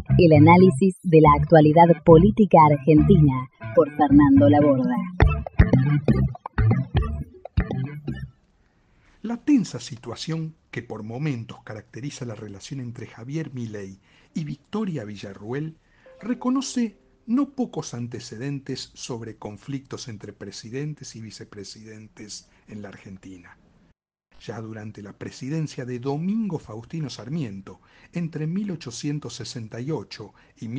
El análisis de la actualidad política argentina por Fernando Laborda. La tensa situación que por momentos caracteriza la relación entre Javier Milei y Victoria Villarruel reconoce no pocos antecedentes sobre conflictos entre presidentes y vicepresidentes en la Argentina. Ya durante la presidencia de Domingo Faustino Sarmiento, entre 1868 y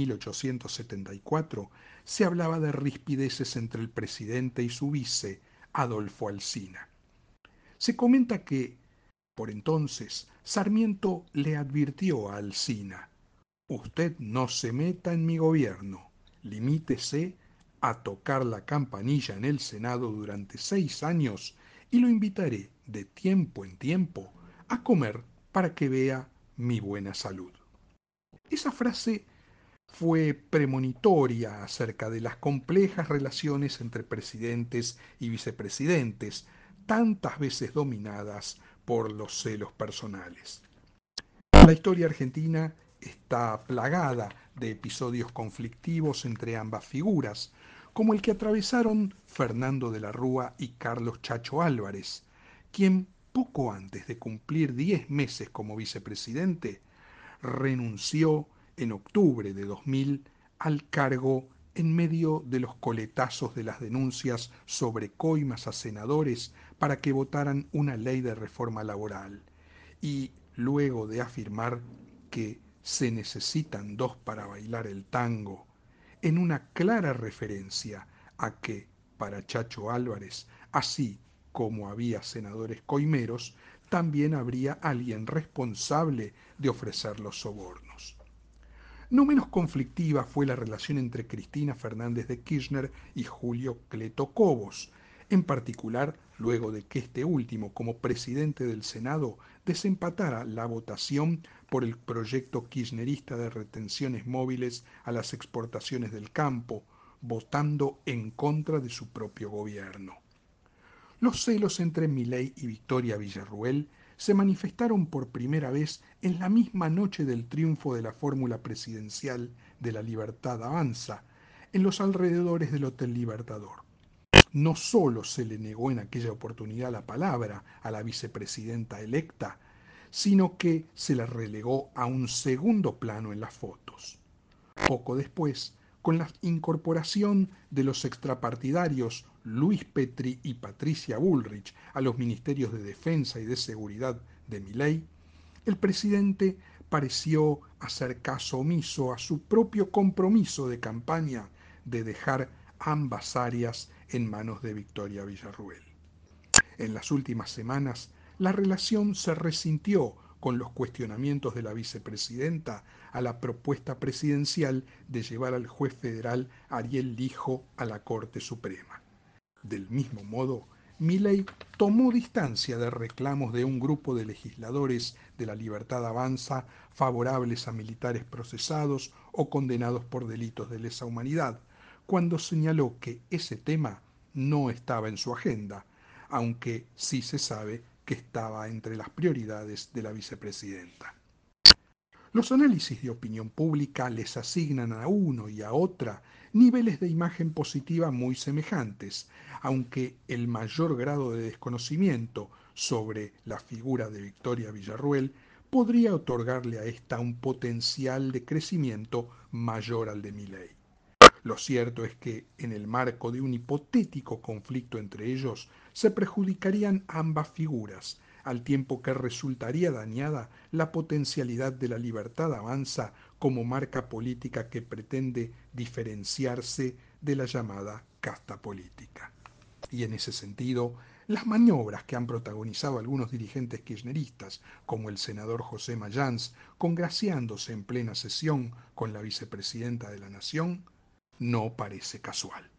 1874, se hablaba de rispideces entre el presidente y su vice, Adolfo Alsina. Se comenta que, por entonces, Sarmiento le advirtió a Alsina: usted no se meta en mi gobierno, limítese a tocar la campanilla en el Senado durante 6 años y lo invitaré de tiempo en tiempo a comer para que vea mi buena salud. Esa frase fue premonitoria acerca de las complejas relaciones entre presidentes y vicepresidentes, tantas veces dominadas por los celos personales. La historia argentina está plagada de episodios conflictivos entre ambas figuras, como el que atravesaron Fernando de la Rúa y Carlos Chacho Álvarez, quien poco antes de cumplir 10 meses como vicepresidente, renunció en octubre de 2000 al cargo en medio de los coletazos de las denuncias sobre coimas a senadores para que votaran una ley de reforma laboral, y luego de afirmar que se necesitan dos para bailar el tango, en una clara referencia a que, para Chacho Álvarez, así como había senadores coimeros, también habría alguien responsable de ofrecer los sobornos. No menos conflictiva fue la relación entre Cristina Fernández de Kirchner y Julio Cleto Cobos, en particular luego de que este último, como presidente del Senado, desempatara la votación por el proyecto kirchnerista de retenciones móviles a las exportaciones del campo, votando en contra de su propio gobierno. Los celos entre Milei y Victoria Villarruel se manifestaron por primera vez en la misma noche del triunfo de la fórmula presidencial de La Libertad Avanza, en los alrededores del Hotel Libertador. No solo se le negó en aquella oportunidad la palabra a la vicepresidenta electa, sino que se la relegó a un segundo plano en las fotos. Poco después, con la incorporación de los extrapartidarios Luis Petri y Patricia Bullrich a los ministerios de Defensa y de Seguridad de Milei, el presidente pareció hacer caso omiso a su propio compromiso de campaña de dejar ambas áreas en manos de Victoria Villarruel. En las últimas semanas, la relación se resintió con los cuestionamientos de la vicepresidenta a la propuesta presidencial de llevar al juez federal Ariel Lijo a la Corte Suprema. Del mismo modo, Milei tomó distancia de reclamos de un grupo de legisladores de La Libertad Avanza favorables a militares procesados o condenados por delitos de lesa humanidad, cuando señaló que ese tema no estaba en su agenda, aunque sí se sabe que estaba entre las prioridades de la vicepresidenta. Los análisis de opinión pública les asignan a uno y a otra niveles de imagen positiva muy semejantes, aunque el mayor grado de desconocimiento sobre la figura de Victoria Villarruel podría otorgarle a esta un potencial de crecimiento mayor al de Milei. Lo cierto es que, en el marco de un hipotético conflicto entre ellos, se perjudicarían ambas figuras, al tiempo que resultaría dañada la potencialidad de La Libertad Avanza como marca política que pretende diferenciarse de la llamada casta política. Y en ese sentido, las maniobras que han protagonizado algunos dirigentes kirchneristas, como el senador José Mayans, congraciándose en plena sesión con la vicepresidenta de la Nación, no parece casual.